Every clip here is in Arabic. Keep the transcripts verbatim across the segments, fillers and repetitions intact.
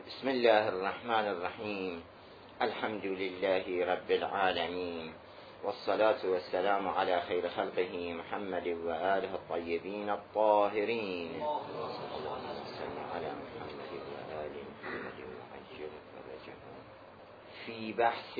بسم الله الرحمن الرحيم. الحمد لله رب العالمين، والصلاة والسلام على خير خلقه محمد وآله الطيبين الطاهرين. على محمد وآل محمد وعجل فرجهم. في بحث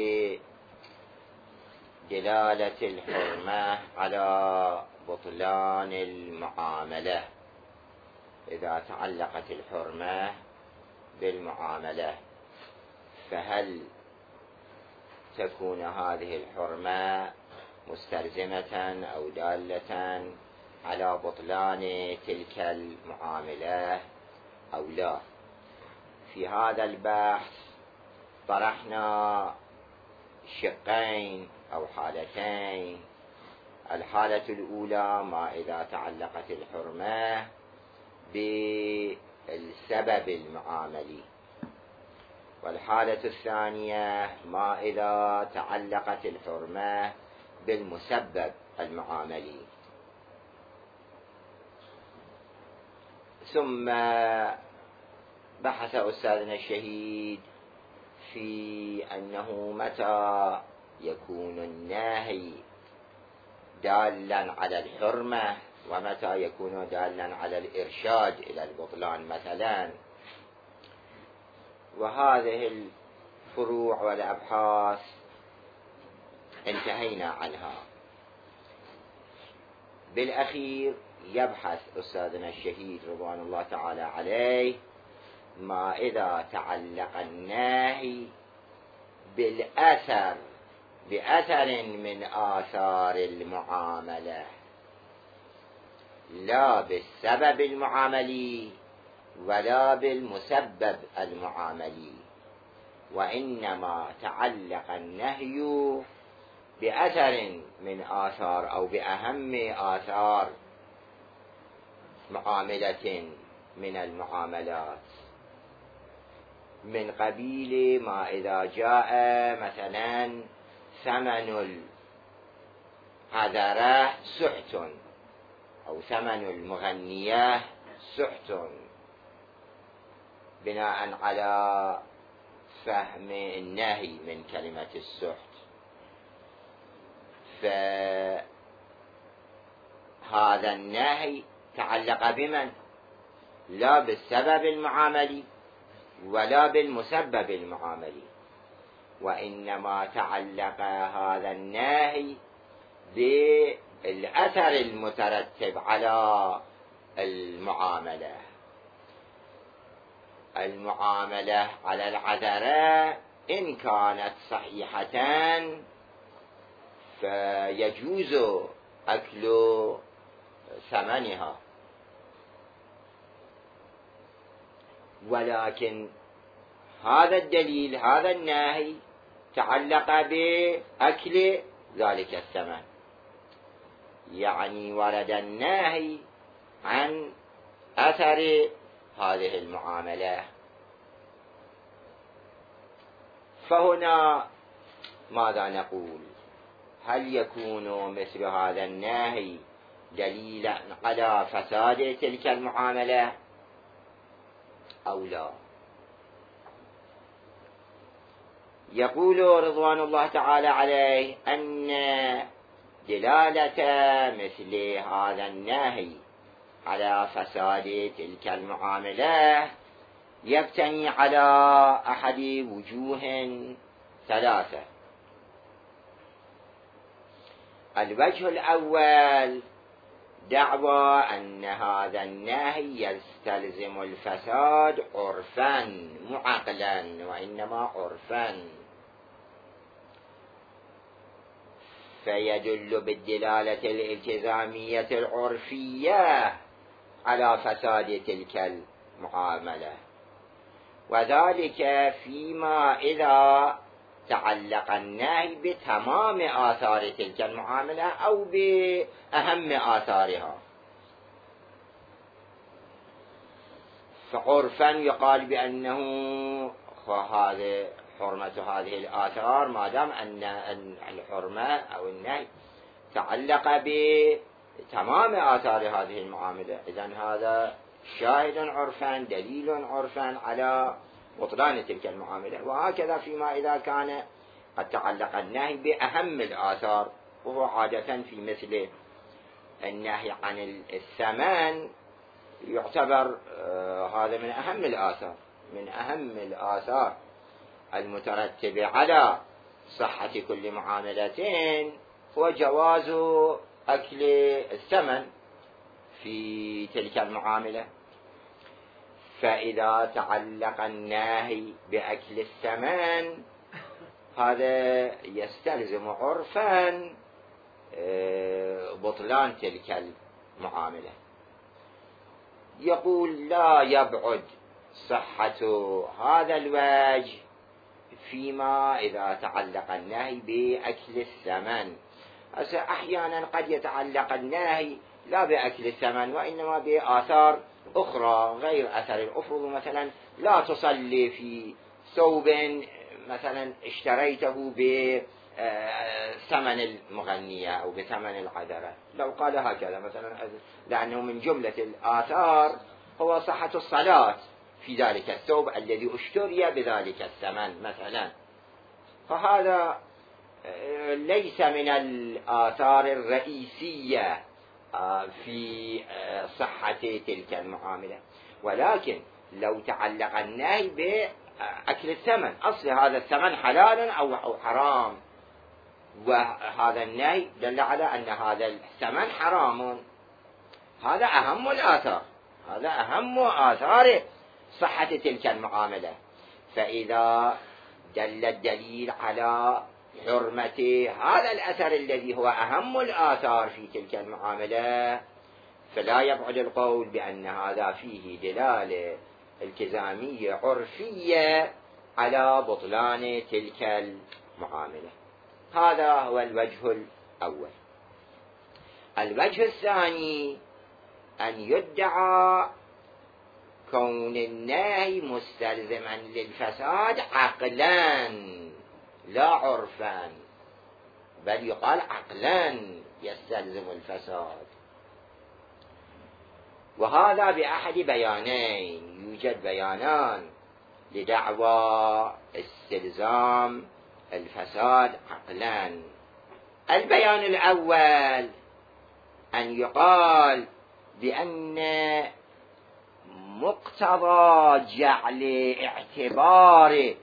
دلالة الحرمة على بطلان المعاملة، إذا تعلقت الحرمة بالمعاملة فهل تكون هذه الحرمة مستلزمة أو دالة على بطلان تلك المعاملة أو لا؟ في هذا البحث طرحنا شقين أو حالتين. الحالة الأولى ما إذا تعلقت الحرمة بالسبب المعاملي، والحالة الثانية ما إذا تعلقت الحرمة بالمسبب المعاملي. ثم بحث أستاذنا الشهيد في أنه متى يكون النهي دالا على الحرمة ومتى يكون دالا على الإرشاد إلى البطلان مثلا. وهذه الفروع والأبحاث انتهينا عنها. بالأخير يبحث أستاذنا الشهيد رضوان الله تعالى عليه ما إذا تعلق النهي بالأثر بأثر من آثار المعاملة، لا بالسبب المعاملي ولا بالمسبب المعاملي، وإنما تعلق النهي بأثر من آثار أو بأهم آثار معاملة من المعاملات، من قبيل ما إذا جاء مثلا ثمن العذرة سحت أو ثمن المغنية سحت، بناء على فهم النهي من كلمة السحت. فهذا النهي تعلق بمن؟ لا بالسبب المعاملي ولا بالمسبب المعاملي، وإنما تعلق هذا النهي بالأثر المترتب على المعاملة. المعاملة على العذرة إن كانت صحيحة فيجوز أكل ثمنها، ولكن هذا الدليل هذا النهي تعلق بأكل ذلك الثمن، يعني ورد النهي عن أثر هذه المعاملة. فهنا ماذا نقول؟ هل يكون مثل هذا النهي دليلا على فساد تلك المعاملة أو لا؟ يقول رضوان الله تعالى عليه أن دلالة مثل هذا النهي على فساد تلك المعاملة يبتني على أحد وجوه ثلاثة. الوجه الأول دعوى أن هذا النهي يستلزم الفساد عرفا مو عقلا، وإنما عرفا، فيدل بالدلالة الالتزامية العرفية على فساد تلك المعاملة، وذلك فيما إذا تعلق النهي بتمام آثار تلك المعاملة أو بأهم آثارها. فعرفا يقال بأنه هذه حرمة هذه الآثار ما دام أن الحرمة أو النهي تعلق بتمام آثار هذه المعاملة، إذن هذا شاهد عرفا دليل عرفا على بطلان تلك المعاملة. وهكذا فيما إذا كان قد تعلق النهي بأهم الآثار، وهو عادة في مثل النهي عن الثمن يعتبر آه هذا من أهم الآثار، من أهم الآثار المترتبة على صحة كل معاملة وجواز أكل الثمن في تلك المعاملة. فإذا تعلق الناهي بأكل الثمن هذا يستلزم عرفا بطلان تلك المعاملة. يقول لا يبعد صحة هذا الوجه فيما إذا تعلق النهي بأكل الثمن. أحيانا قد يتعلق النهي لا بأكل الثمن وإنما بآثار أخرى غير أثر الأفرض، مثلا لا تصلي في ثوب مثلا اشتريته بثمن المغنية أو بثمن العذرة، لو قال هكذا مثلا لأنه من جملة الآثار هو صحة الصلاة في ذلك الثوب الذي اشتري بذلك الثمن مثلا، فهذا ليس من الآثار الرئيسية في صحة تلك المعاملة. ولكن لو تعلق النهي بأكل الثمن، أصل هذا الثمن حلال أو حرام، وهذا النهي دل على أن هذا الثمن حرام، هذا أهم الآثار، هذا أهم آثار صحة تلك المعاملة. فإذا دل الدليل على حرمة هذا الأثر الذي هو أهم الآثار في تلك المعاملة، فلا يبعد القول بأن هذا فيه دلالة التزامية عرفية على بطلان تلك المعاملة. هذا هو الوجه الأول. الوجه الثاني أن يدعى كون النهي مستلزما للفساد عقلا لا عرفا، بل يقال عقلا يستلزم الفساد. وهذا بأحد بيانين، يوجد بيانان لدعوى استلزام الفساد عقلا. البيان الأول أن يقال بأن مقتضى جعل اعتبار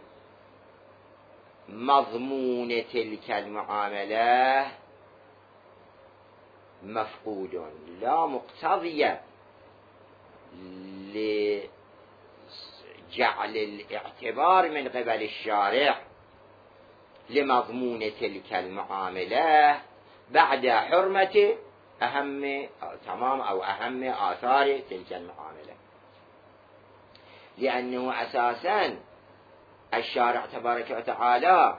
مضمون تلك المعاملة مفقود، لا مقتضي لجعل الاعتبار من قبل الشارع لمضمون تلك المعاملة بعد حرمة أهم تمام أو أهم آثار تلك المعاملة، لأنه أساسا الشارع تبارك وتعالى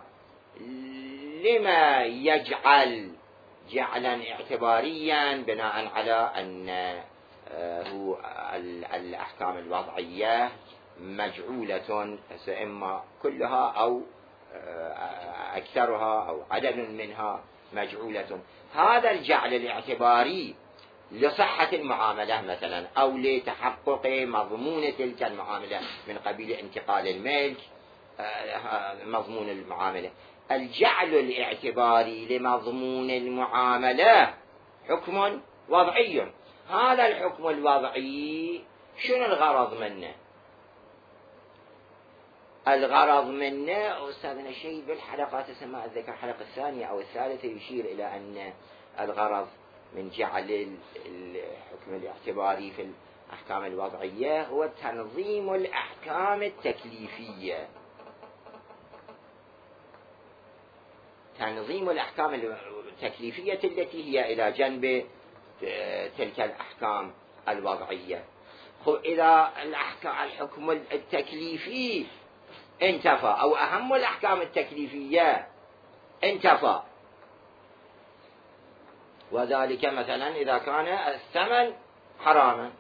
لما يجعل جعلا اعتباريا بناء على أن هو الأحكام الوضعية مجعولة إما كلها أو أكثرها أو عدد منها مجعولة. هذا الجعل الاعتباري لصحة المعاملة مثلا أو لتحقق مضمون تلك المعاملة من قبيل انتقال الملك، مضمون المعاملة، الجعل الاعتباري لمضمون المعاملة حكم وضعي. هذا الحكم الوضعي شنو الغرض منه؟ الغرض منه أستاذنا شيء بالحلقات السماء الذكر الحلقة الثانية أو الثالثة يشير إلى أن الغرض من جعل الحكم الاعتباري في الأحكام الوضعية هو تنظيم الأحكام التكليفية، تنظيم الأحكام التكليفية التي هي إلى جنب تلك الأحكام الوضعية. إذا الحكم التكليفي انتفى أو أهم الأحكام التكليفية انتفى، وذلك مثلا إذا كان الثمن حراما،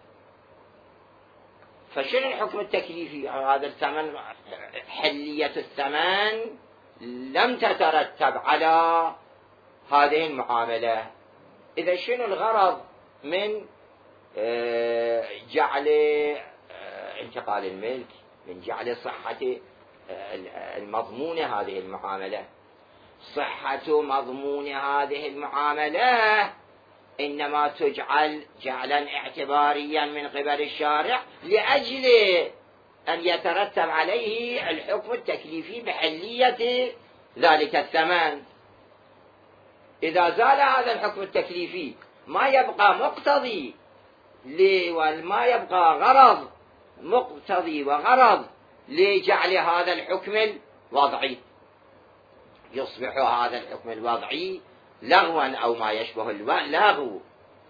فشنو الحكم التكليفي؟ هذا الثمن حلية الثمن لم تترتب على هذه المعاملة. إذا شنو الغرض من جعل انتقال الملك من جعل صحة المضمون هذه المعاملة. صحة مضمون هذه المعاملة إنما تجعل جعلا اعتباريا من قبل الشارع لأجل أن يترتب عليه الحكم التكليفي بحلية ذلك الثمن. إذا زال هذا الحكم التكليفي ما يبقى مقتضي وما يبقى غرض مقتضي وغرض لجعل هذا الحكم الوضعي، يصبح هذا الحكم الوضعي لغوا أو ما يشبه اللغو.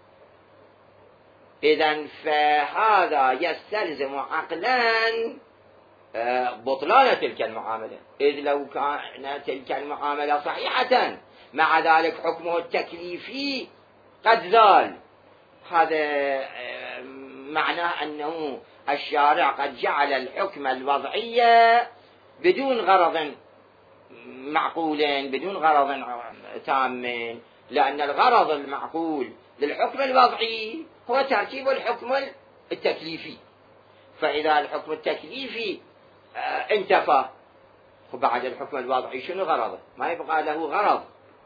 إذن فهذا يستلزم عقلا بطلان تلك المعاملة، إذ لو كانت تلك المعاملة صحيحة مع ذلك حكمه التكليفي قد زال، هذا معناه أنه الشارع قد جعل الحكم الوضعي بدون غرض معقول، بدون غرض تام، لأن الغرض المعقول للحكم الوضعي هو ترتيب الحكم التكليفي. فإذا الحكم التكليفي انتفى وبعد الحكم الوضعي شنو غرضه؟ ما يبقى له غرض،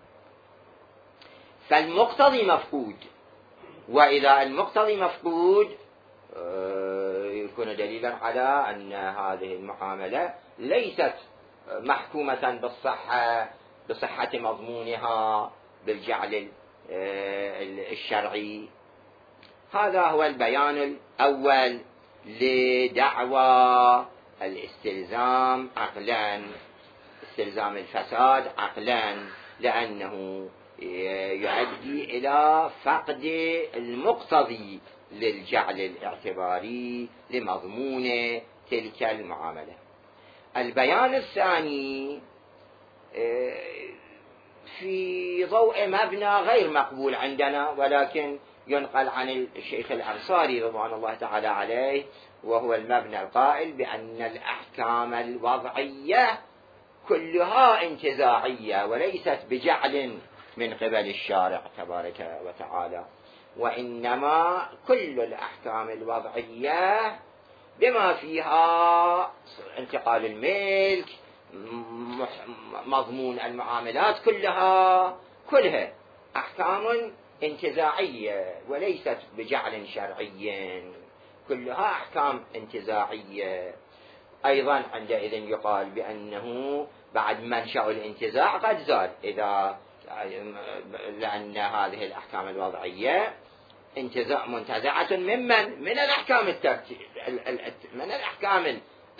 فالمقتضي مفقود. وإذا المقتضي مفقود يكون دليلا على أن هذه المعاملة ليست محكومة بالصحة بصحة مضمونها بالجعل الشرعي. هذا هو البيان الأول لدعوى الاستلزام عقلا، استلزام الفساد عقلا، لأنه يؤدي إلى فقد المقتضي للجعل الاعتباري لمضمون تلك المعاملة. البيان الثاني في ضوء مبنى غير مقبول عندنا، ولكن ينقل عن الشيخ الأنصاري رضوان الله تعالى عليه، وهو المبنى القائل بأن الأحكام الوضعية كلها انتزاعية وليست بجعل من قبل الشارع تبارك وتعالى، وإنما كل الأحكام الوضعية بما فيها انتقال الملك، مضمون المعاملات، كلها كلها أحكام انتزاعية وليست بجعل شرعي، كلها أحكام انتزاعية. أيضا عندئذ يقال بأنه بعد منشأ الانتزاع قد زال، إذا لأن هذه الأحكام الوضعية انتزاع منتزعة ممن من الأحكام الترتيب من الأحكام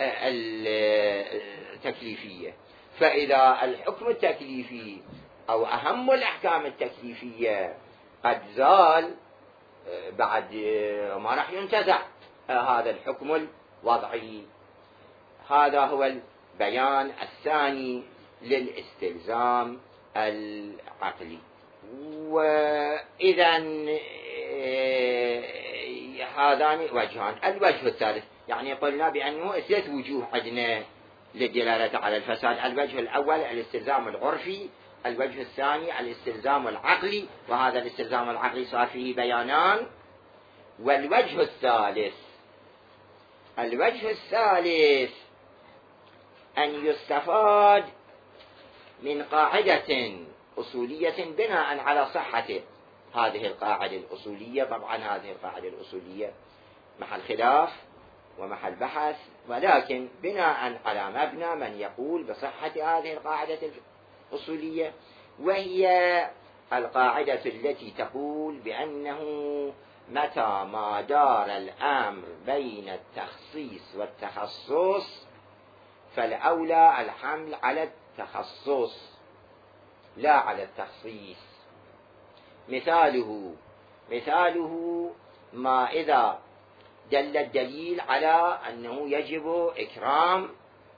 التكليفية. فإذا الحكم التكليفي أو أهم الأحكام التكليفية قد زال، بعد ما راح ينتزع هذا الحكم الوضعي. هذا هو البيان الثاني للاستلزام العقلي. وإذا هذان وجهان. الوجه الثالث، يعني قلنا بأنه ثلاث وجوه عندنا للدلالة على الفساد. الوجه الأول الاستلزام العرفي، الوجه الثاني الاستلزام العقلي، وهذا الاستلزام العقلي صار فيه بيانان. والوجه الثالث الوجه الثالث أن يستفاد من قاعدة أصولية بناء على صحة هذه القاعدة الأصولية. طبعا هذه القاعدة الأصولية محل خلاف ومحل بحث، ولكن بناء على مبنى من يقول بصحة هذه القاعدة الأصولية، وهي القاعدة التي تقول بأنه متى ما دار الأمر بين التخصيص والتخصص فالأولى الحمل على التخصص لا على التخصيص. مثاله مثاله ما إذا دل الدليل على أنه يجب إكرام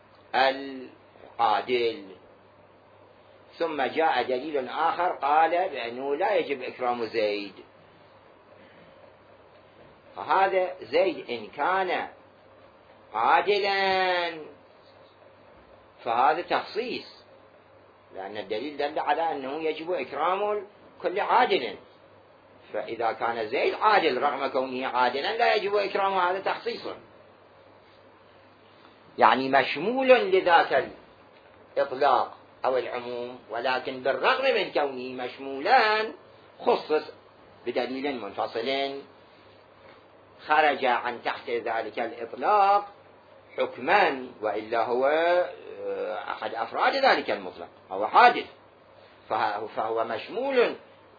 العادل، ثم جاء دليل آخر قال بأنه لا يجب إكرام زيد، فهذا زيد إن كان عادلا فهذا تخصيص، لأن الدليل دل على أنه يجب إكرام كل عادل، فإذا كان زيد عادل رغم كونه عادلا لا يجب إكرامه، هذا تخصيص. يعني مشمول لذاك الإطلاق أو العموم، ولكن بالرغم من كونه مشمولا خصص بدليل منفصل خرج عن تحت ذلك الإطلاق حكما، وإلا هو أحد أفراد ذلك المطلق، هو حادث، فهو مشمول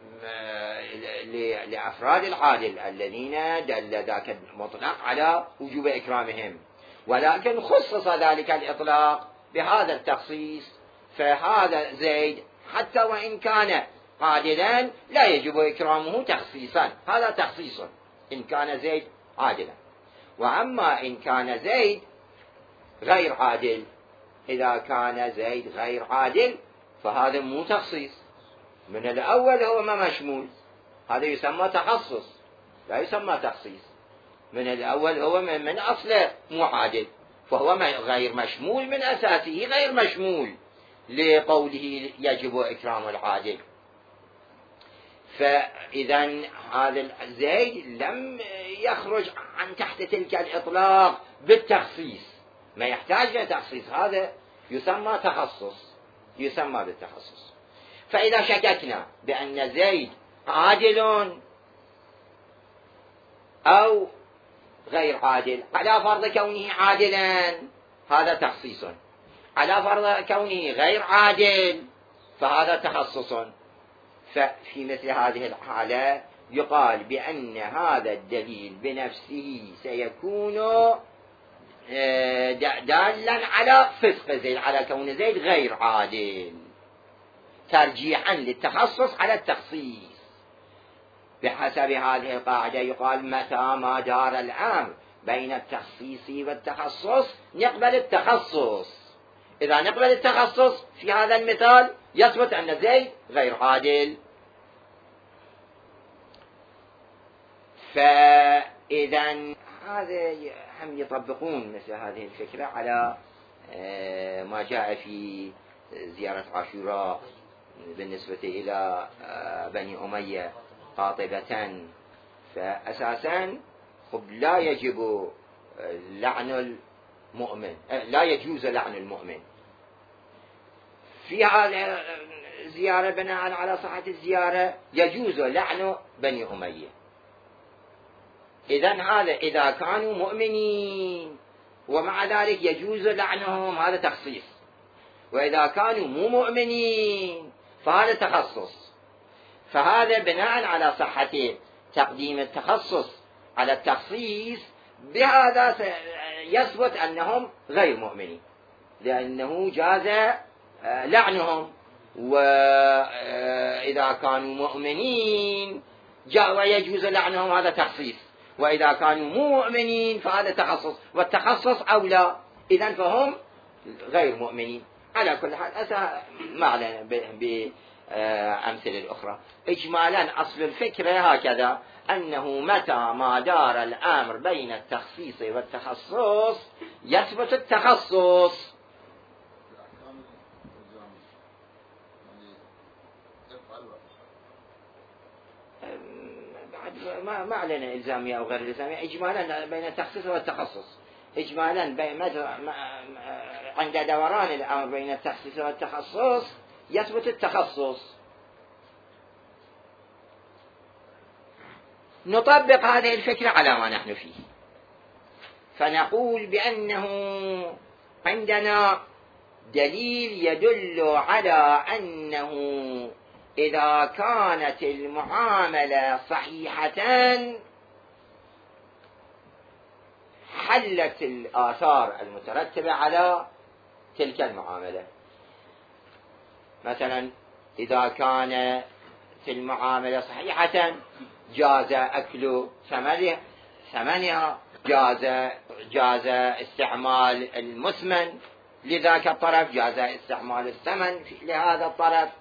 لأفراد العادل الذين دل ذاك المطلق على وجوب إكرامهم، ولكن خصص ذلك الإطلاق بهذا التخصيص، فهذا زيد حتى وإن كان عادلا لا يجب إكرامه تخصيصا، هذا تخصيص إن كان زيد عادلا. وأما إن كان زيد غير عادل، إذا كان زيد غير عادل فهذا مو تخصيص، من الأول هو ما مشمول، هذا يسمى تخصص لا يسمى تخصيص. من الأول هو من, من أصله مو عادل، فهو غير مشمول من أساسه، غير مشمول لقوله يجب إكرام العادل. فإذا هذا زيد لم يخرج عن تحت تلك الإطلاق بالتخصيص، ما يحتاج لتخصيص، هذا يسمى تخصص، يسمى بالتخصص. فإذا شككنا بأن زيد عادل أو غير عادل على فرض كونه عادلا، هذا تخصيص، على فرض كونه غير عادل فهذا تخصص. ففي مثل هذه الحالة يقال بأن هذا الدليل بنفسه سيكون دالا على فسق زيد، على كون زيد غير عادل، ترجيحا للتخصص على التخصيص. بحسب هذه القاعدة يقال متى ما دار الأمر بين التخصيص والتخصص نقبل التخصص. إذا نقبل التخصص في هذا المثال يثبت أن زيد غير عادل. فإذا هذا هم يطبقون مثل هذه الفكرة على ما جاء في زيارة عاشوراء بالنسبة إلى بني أمية قاطبة. فأساسا لا يجب لعن المؤمن، لا يجوز لعن المؤمن في هذه الزيارة بناء على صحة الزيارة، يجوز لعن بني أمية. إذن هذا إذا كانوا مؤمنين ومع ذلك يجوز لعنهم، هذا تخصيص. وإذا كانوا مو مؤمنين فهذا تخصص. فهذا بناء على صحة تقديم التخصص على التخصيص، بهذا يثبت أنهم غير مؤمنين، لأنه جاز لعنهم. وإذا كانوا مؤمنين ويجوز لعنهم، هذا تخصيص. وإذا كانوا مو مؤمنين فهذا تخصص، والتخصص أولى، إذن فهم غير مؤمنين. على كل حال ما علينا بأمثلة الأخرى. إجمالا أصل الفكرة هكذا، أنه متى ما دار الأمر بين التخصيص والتخصص يثبت التخصص. ما ما علينا إلزامية أو غير إلزامية، إجمالا بين التخصيص والتخصص. إجمالا بين عند دوران الأمر بين التخصيص والتخصص يثبت التخصص. نطبق هذه الفكرة على ما نحن فيه، فنقول بأنه عندنا دليل يدل على أنه إذا كانت المعاملة صحيحة حلت الآثار المترتبة على تلك المعاملة. مثلا إذا كانت المعاملة صحيحة جاز أكل ثمنها، جاز جاز استعمال المثمن لذاك الطرف، جاز استعمال الثمن لهذا الطرف.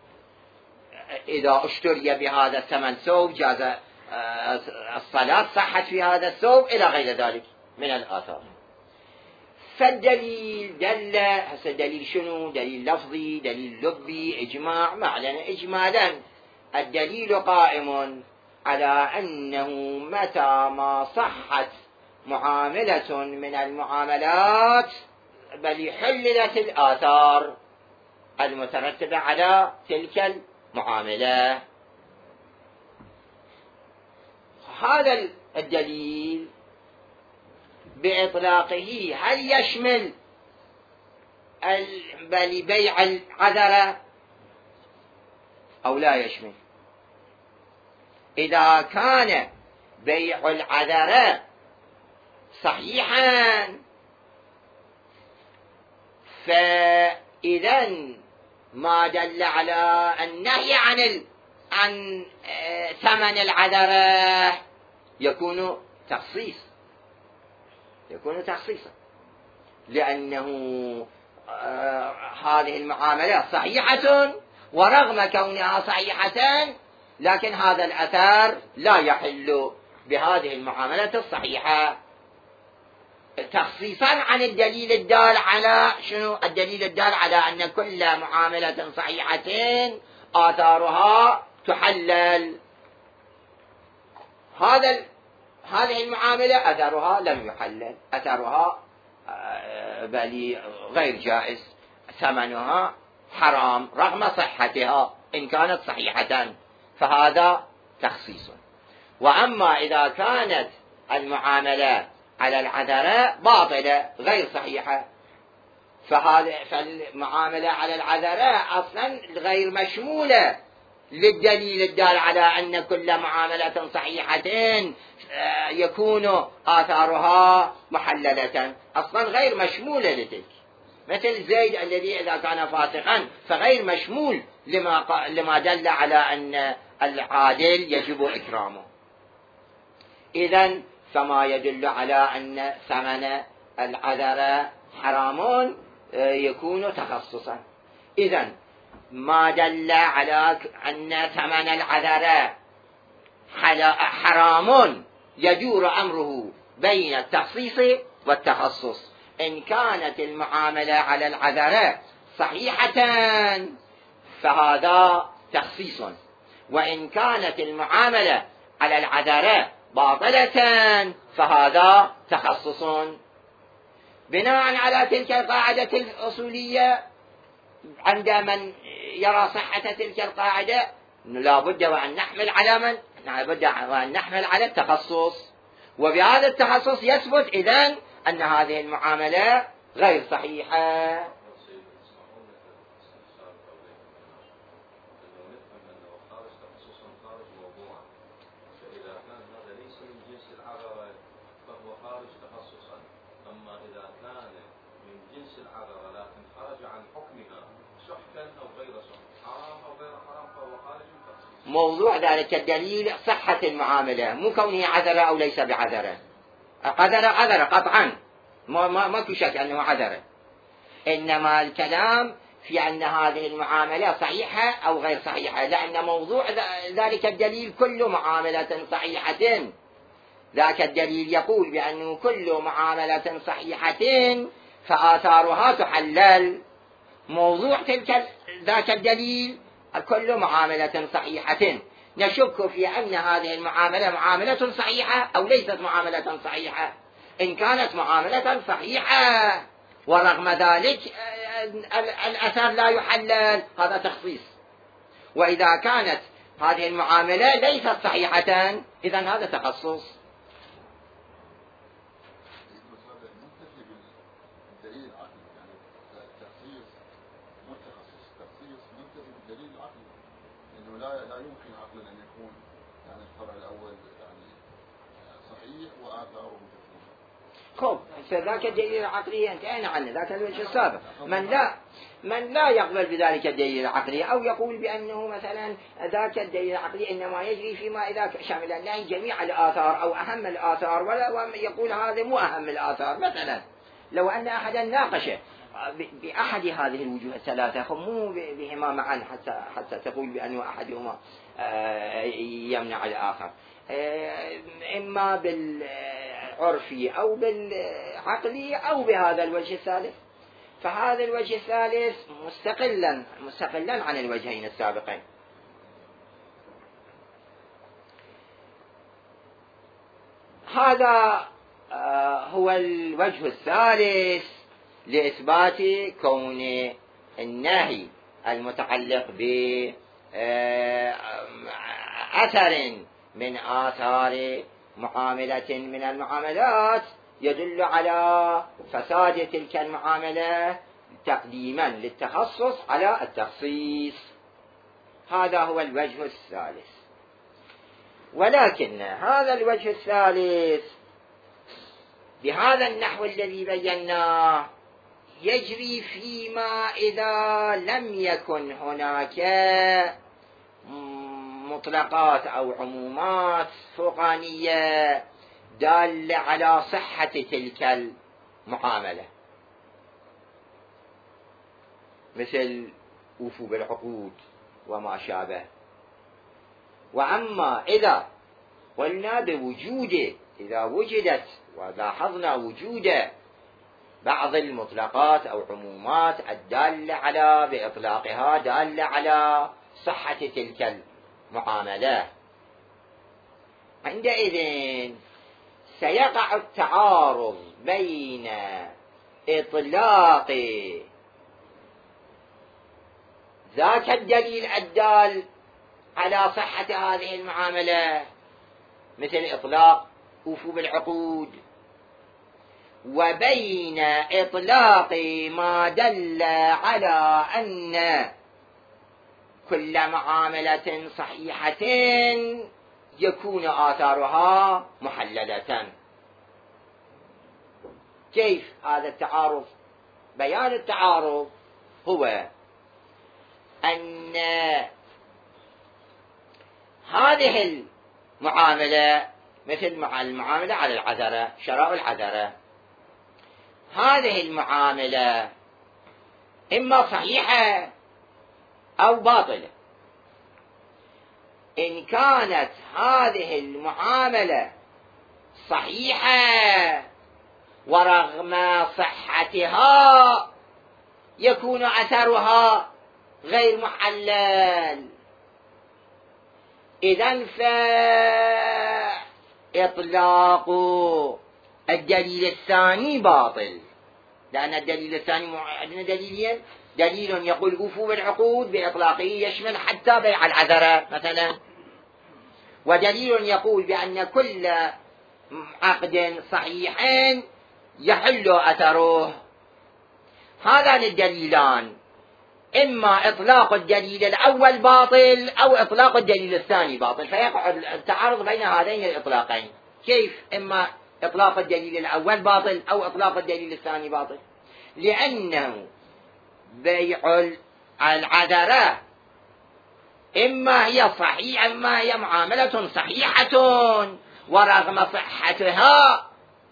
إذا اشتري بهذا الثمن ثوب جاز الصلاة صحت في هذا الثوب إلى غير ذلك من الآثار. فالدليل دل، هسه دليل شنو؟ دليل لفظي، دليل لبي، إجماع. معنى إجمالا الدليل قائم على أنه متى ما صحت معاملة من المعاملات بل حللت الآثار المترتبة على تلك المعاملة. هذا الدليل بإطلاقه هل يشمل بل بيع العذرة أو لا يشمل؟ إذا كان بيع العذرة صحيحا فإذا ما دل على النهي عن ال... عن ثمن العذرة يكون تخصيص، يكون تخصيصا، لأنه آه هذه المعاملة صحيحة، ورغم كونها صحيحة لكن هذا الأثر لا يحل بهذه المعاملة الصحيحة، تخصيصا عن الدليل الدال على شنو؟ الدليل الدال على أن كل معاملة صحيحة آثارها تحلل. هذا هذه المعاملة أثرها لم يحلل، أثرها بل غير جائز، ثمنها حرام رغم صحتها إن كانت صحيحة، فهذا تخصيص. وأما إذا كانت المعاملة على العذرة باطلة غير صحيحة، فهذا فالمعاملة على العذرة أصلا غير مشمولة للدليل الدال على أن كل معاملة صحيحة يكون آثارها محللة، أصلا غير مشمولة لتلك، مثل زيد الذي إذا كان فاسقا فغير مشمول لما لما دل على أن العادل يجب إكرامه. إذن فما يدل على أن ثمن العذرة حرام يكون تخصصا. إذن ما دل على أن ثمن العذرة حرام يدور أمره بين التخصيص والتخصص. إن كانت المعاملة على العذرة صحيحة فهذا تخصيص، وإن كانت المعاملة على العذرة باطلة فهذا تخصص. بناء على تلك القاعدة الأصولية عند من يرى صحة تلك القاعدة لا بد وأن نحمل على من لا بد وأن نحمل على التخصص، وبهذا التخصص يثبت إذن أن هذه المعاملة غير صحيحة. موضوع ذلك الدليل صحة المعاملة، مو كونه عذرة أو ليس بعذرة. عذرة عذرة قطعا، ما ما ما في شك أنه عذرة، إنما الكلام في أن هذه المعاملة صحيحة أو غير صحيحة، لأن موضوع ذلك الدليل كل معاملة صحيحة، ذاك الدليل يقول بأنه كل معاملة صحيحة فآثارها تحلل. موضوع تلك ذاك الدليل كل معاملة صحيحة، نشك في أن هذه المعاملة معاملة صحيحة أو ليست معاملة صحيحة. إن كانت معاملة صحيحة ورغم ذلك الأثر لا يحلل هذا تخصيص، وإذا كانت هذه المعاملة ليست صحيحة إذن هذا تخصص. لا لا يمكن عقلا ان يكون يعني الفرع الاول يعني صحيح واثاره خب فذاك الدليل العقلي انتهينا عنه، ذاك الوجه السابق. من لا من لا يقبل بذلك الدليل العقلي او يقول بانه مثلا ذاك الدليل العقلي انما يجري فيما اذا شمل النهي جميع الاثار او اهم الاثار، ولا يقول هذا مو اهم الاثار. مثلا لو ان احدا ناقشه بأحد هذه الوجوه الثلاثة مو بهما معا حتى حتى تقول بأنه أحدهما يمنع الآخر، إما بالعرفي أو بالعقلي أو بهذا الوجه الثالث، فهذا الوجه الثالث مستقلا مستقلا عن الوجهين السابقين. هذا هو الوجه الثالث لإثبات كون النهي المتعلق بأثر من آثار معاملة من المعاملات يدل على فساد تلك المعاملة تقديما للتخصص على التخصيص. هذا هو الوجه الثالث. ولكن هذا الوجه الثالث بهذا النحو الذي بيناه يجري فيما إذا لم يكن هناك مطلقات أو عمومات فوقانية دالة على صحة تلك المعاملة، مثل أوفوا بالعقود وما شابه. وأما إذا قلنا بوجوده، إذا وجدت ولاحظنا وجود بعض المطلقات أو عمومات الدالة على بإطلاقها دالة على صحة تلك المعاملة، عندئذ سيقع التعارض بين إطلاق ذاك الدليل الدال على صحة هذه المعاملة مثل إطلاق أوفوا بالعقود، وبين إطلاق ما دل على أن كل معاملة صحيحة يكون آثارها محللة. كيف هذا التعارض؟ بيان التعارض هو أن هذه المعاملة مثل مع المعاملة على العذرة، شراء العذرة، هذه المعاملة إما صحيحة أو باطلة. إن كانت هذه المعاملة صحيحة ورغم صحتها يكون أثرها غير محلل، إذن فإطلاق الدليل الثاني باطل، لأن الدليل الثاني عندنا دليلين: دليل يقول أوفوا بالعقود بإطلاقه يشمل حتى بيع العذرة مثلا، ودليل يقول بأن كل عقد صحيح يحل أثره. هذان الدليلان إما إطلاق الدليل الأول باطل أو إطلاق الدليل الثاني باطل، فيقع التعارض بين هذين الإطلاقين. كيف إما إطلاق الدليل الأول باطل أو إطلاق الدليل الثاني باطل؟ لأنه بيع العذرة إما هي صحيحة إما هي معاملة صحيحة ورغم صحتها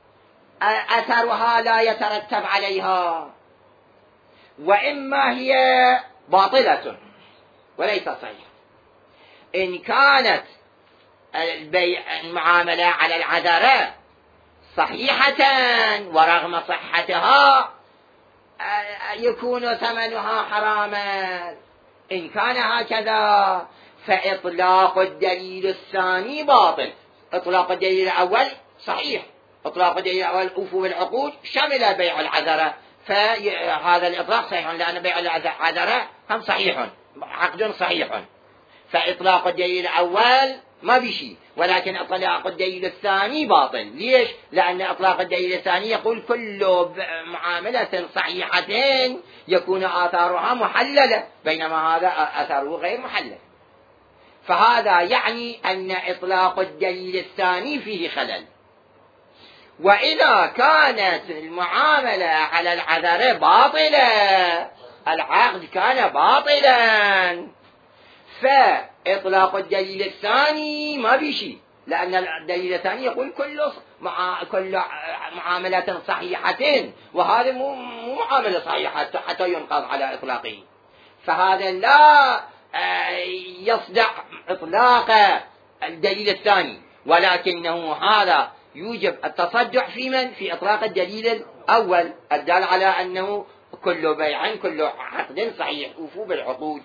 أثرها لا يترتب عليها، وإما هي باطلة وليس صحيحة. إن كانت البيع المعاملة على العذرة صحيحة ورغم صحتها يكون ثمنها حراما. إن كان هكذا فإطلاق الدليل الثاني باطل. إطلاق الدليل الأول صحيح، إطلاق الدليل الأول أوفوا بالعقود شمل بيع العذرة، فهذا الإطلاق صحيح لأن بيع العذرة هم صحيح، عقد صحيح، فإطلاق الدليل الأول ما بشيء، ولكن إطلاق الدليل الثاني باطل. ليش؟ لأن إطلاق الدليل الثاني يقول كل معاملة صحيحة يكون آثارها محللة، بينما هذا أثره غير محلل. فهذا يعني أن إطلاق الدليل الثاني فيه خلل. وإذا كانت المعاملة على العذرة باطلة، العقد كان باطلا، فإطلاق الدليل الثاني ما بشيء، لأن الدليل الثاني يقول كل مع كل معاملة صحيحة، وهذا مو معاملة صحيحة حتى ينقض على إطلاقه. فهذا لا يصدع إطلاق الدليل الثاني، ولكنه هذا يوجب التصدع في من؟ في إطلاق الدليل الأول الدال على أنه كل بيع كل عقد صحيح، أوفوا بالعقود.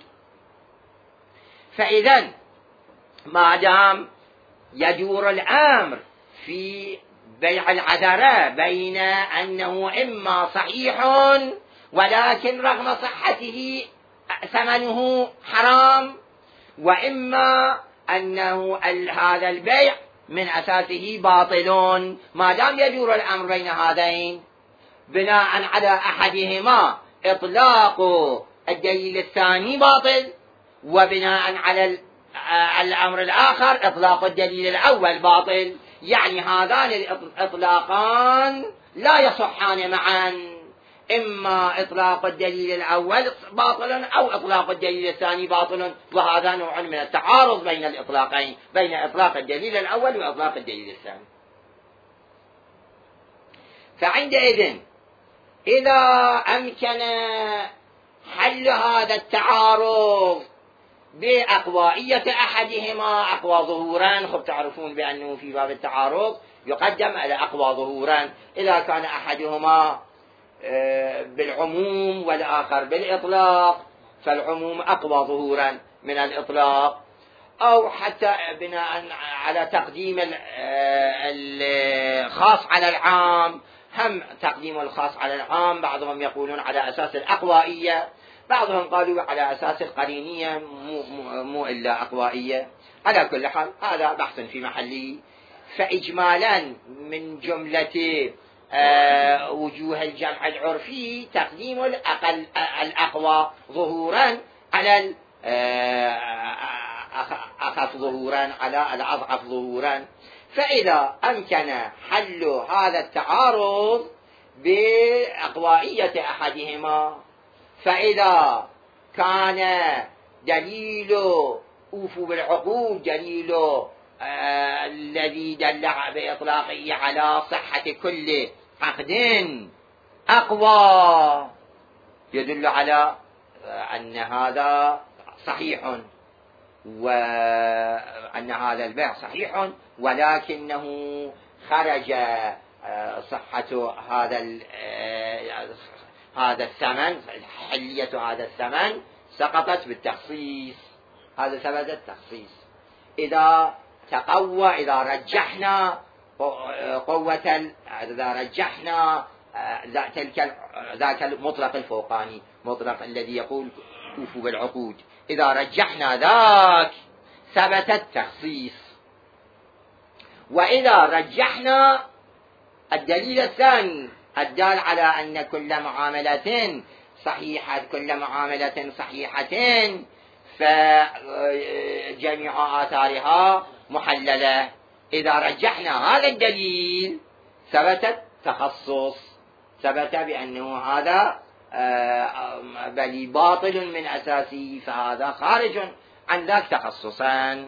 فإذا ما دام يدور الأمر في بيع العذرة بين أنه إما صحيح ولكن رغم صحته ثمنه حرام، وإما أنه هذا البيع من أساسه باطل. ما دام يدور الأمر بين هذين بناء على أحدهما إطلاق الدليل الثاني باطل، وبناء على الأمر الآخر إطلاق الدليل الأول باطل، يعني هذان الإطلاقان لا يصحان معا، إما إطلاق الدليل الأول باطل أو إطلاق الدليل الثاني باطل، وهذا نوع من التعارض بين الإطلاقين، بين إطلاق الدليل الأول وإطلاق الدليل الثاني. فعندئذ إذا أمكن حل هذا التعارض بأقوائية أحدهما أقوى ظهورا، خب تعرفون بأنه في باب التعارض يقدم على أقوى ظهورا، إذا كان أحدهما بالعموم والآخر بالإطلاق فالعموم أقوى ظهورا من الإطلاق، أو حتى بناء على تقديم الخاص على العام، هم تقديم الخاص على العام بعضهم يقولون على أساس الأقوائية، بعضهم قالوا على أساس القرينية مو, مو, مو إلا أقوائية. على كل حال هذا بحث في محله. فإجمالا من جملة آه وجوه الجمع العرفي تقديم الأقل الأقوى ظهورا على الأخف ظهورا على الأضعف ظهورا. فإذا أمكن حل هذا التعارض بأقوائية أحدهما، فإذا كان دليل أوفوا بالعقود دليل آه الذي دل بإطلاقه على صحة كل عقد أقوى، يدل على أن هذا صحيح وأن هذا البيع صحيح، ولكنه خرج صحة هذا هذا الثمن، حلية هذا الثمن سقطت بالتخصيص، هذا ثبت التخصيص. إذا تقوى إذا رجحنا قوة إذا رجحنا تلك ذاك المطلق الفوقاني، مطلق الذي يقول أوفوا بالعقود، إذا رجحنا ذاك ثبت التخصيص. وإذا رجحنا الدليل الثاني الدال على أن كل معاملة صحيحة كل معاملة صحيحة فجميع آثارها محللة، إذا رجحنا هذا الدليل ثبت تخصص، ثبت بأنه هذا بل باطل من أساسه، فهذا خارج عن ذاك تخصصا.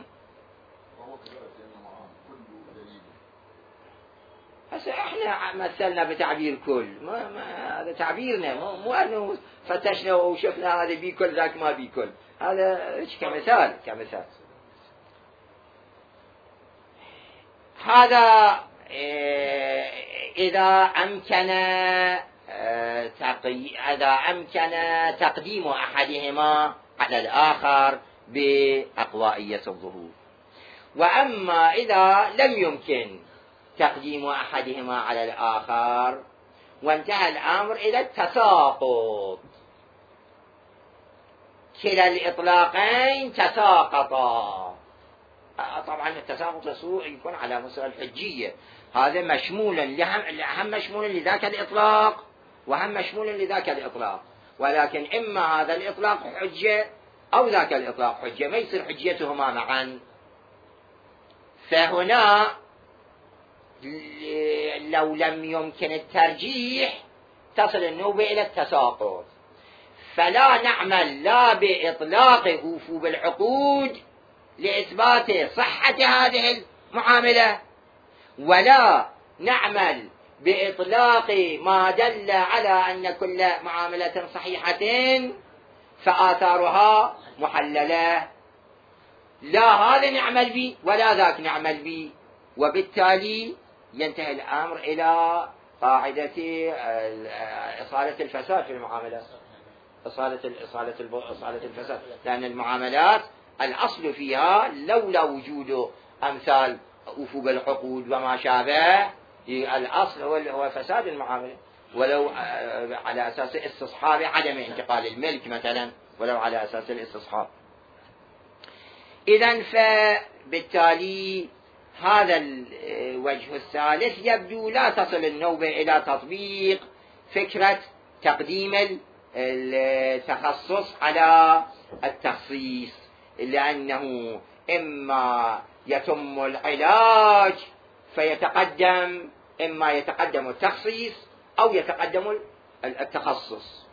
هسه احنا مثلنا بتعبير كل، ما ما هذا تعبيرنا، مو مو انه فتشنا وشفنا هذا بيكل ذاك ما بيكل، هذا كمثال كمثال. هذا إذا أمكن إذا أمكن تقديم أحدهما على الآخر بأقوائية الظهور. وأما إذا لم يمكن تقديم أحدهما على الآخر وانتهى الأمر إلى التساقط، كلا الإطلاقين تساقطا، طبعا التساقط يكون على مستوى الحجية، هذا مشمول هم مشمول لذاك الإطلاق وهم مشمول لذاك الإطلاق، ولكن إما هذا الإطلاق حجة أو ذاك الإطلاق حجة، ما يصير حجيتهما معا. فهنا لو لم يمكن الترجيح تصل النوبة إلى التساقط، فلا نعمل لا بإطلاق أوفوا بالعقود لإثبات صحة هذه المعاملة، ولا نعمل بإطلاق ما دل على أن كل معاملة صحيحة فآثارها محللة، لا هذا نعمل به ولا ذاك نعمل به، وبالتالي ينتهي الأمر إلى قاعدة إصالة الفساد في المعاملات، إصالة إصالة إصالة الفساد، لأن المعاملات الأصل فيها لولا وجود أمثال أوفوا بالعقود وما شابه الأصل هو هو فساد المعاملة، ولو على أساس استصحاب عدم انتقال الملك مثلا، ولو على أساس الاستصحاب. إذن فبالتالي هذا الوجه الثالث يبدو لا تصل النوبة إلى تطبيق فكرة تقديم التخصص على التخصيص، لأنه إما يتم العلاج فيتقدم، إما يتقدم التخصيص أو يتقدم التخصص،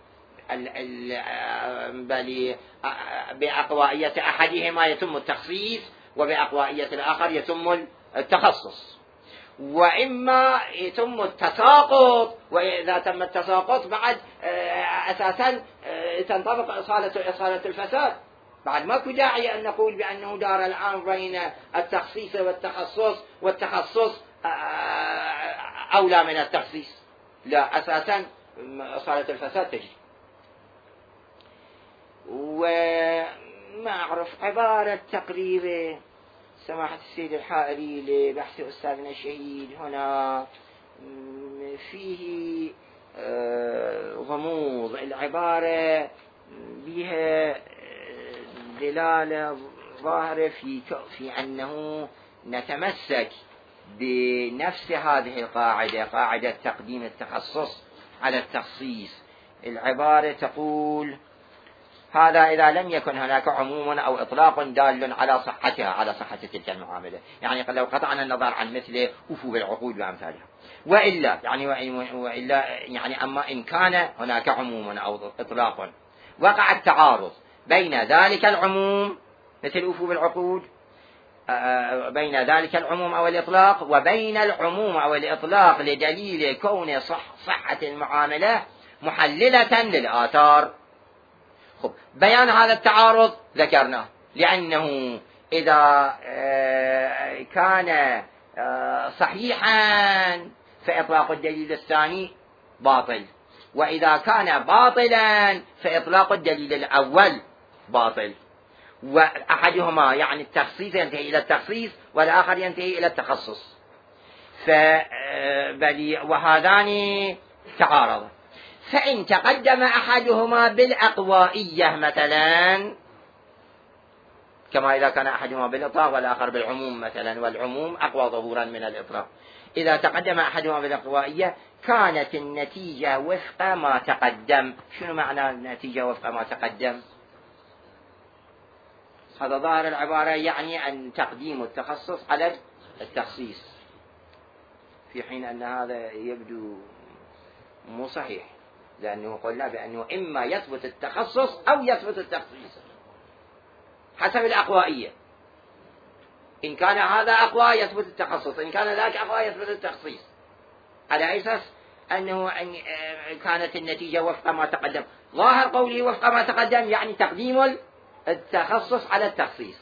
بل بأقوائية أحدهما يتم التخصيص وبأقوائية الآخر يتم التخصص، وإما يتم التساقط، وإذا تم التساقط بعد أساسا تنطبق إصالة إصالة الفساد، بعد ماكو داعي أن نقول بأنه دار الآن بين التخصيص والتخصص، والتخصص أولى من التخصيص، لا، أساسا إصالة الفساد تجري. وما أعرف عبارة تقريبا سماحة السيد الحائري لبحث أستاذنا الشهيد هنا فيه غموض، العبارة بها دلالة ظاهرة في في أنه نتمسك بنفس هذه القاعدة، قاعدة تقديم التخصص على التخصيص. العبارة تقول: هذا إذا لم يكن هناك عموم أو إطلاق دال على صحتها، على صحة تلك المعاملة، يعني لو قطعنا النظر عن مثل أفو بالعقود وأمثالها، وإلا يعني وإلا يعني أما إن كان هناك عموم أو إطلاق وقع التعارض بين ذلك العموم مثل أفو بالعقود، بين ذلك العموم أو الإطلاق وبين العموم أو الإطلاق لدليل كون صح صحة المعاملة محللة للآثار. خب، بيان هذا التعارض ذكرناه، لأنه إذا كان صحيحا فإطلاق الدليل الثاني باطل، وإذا كان باطلا فإطلاق الدليل الأول باطل، وأحدهما يعني التخصيص ينتهي إلى التخصيص والآخر ينتهي إلى التخصص، وهذان تعارضا. فإن تقدم أحدهما بالأقوائية مثلا، كما إذا كان أحدهما بالإطلاق والآخر بالعموم مثلا، والعموم أقوى ظهورا من الإطلاق، إذا تقدم أحدهما بالأقوائية كانت النتيجة وفق ما تقدم. شنو معنى النتيجة وفق ما تقدم؟ هذا ظاهر العبارة، يعني أن تقديم التخصص على التخصيص، في حين أن هذا يبدو مو صحيح، لأنه قلنا بأنه إما يثبت التخصص أو يثبت التخصيص حسب الأقوائية. إن كان هذا أقوى يثبت التخصص، إن كان ذاك أقوى يثبت التخصيص، على أساس أنه أن كانت النتيجة وفق ما تقدم. ظاهر قوله وفق ما تقدم يعني تقديم التخصص على التخصيص.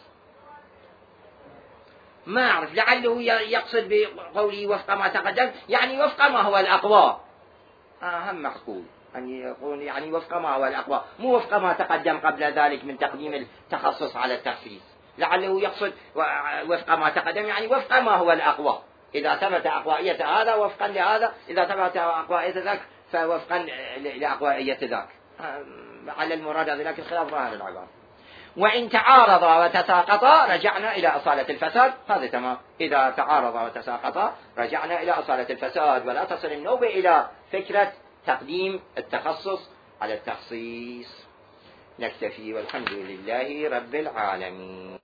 ما أعرف، لعله يقصد بقوله وفق ما تقدم يعني وفق ما هو الأقوى، أهم معقول أن يقول يعني وفق ما هو الأقوى، مو وفق ما تقدم قبل ذلك من تقديم التخصص على التخصيص. لعله يقصد وفق ما تقدم يعني وفق ما هو الأقوى، إذا ثبت أقوائية هذا وفقا لهذا، إذا ثبت أقوائية ذاك فوفقا لأقوائية ذاك، على المراد ذلك الخلاف ظاهر العبارة. وإن تعارضا وتساقطا رجعنا إلى أصالة الفساد، هذا تمام. إذا تعارضا وتساقطا رجعنا إلى أصالة الفساد، ولا تصل النوبة إلى فكرة تقديم التخصص على التخصيص. نكتفي، والحمد لله رب العالمين.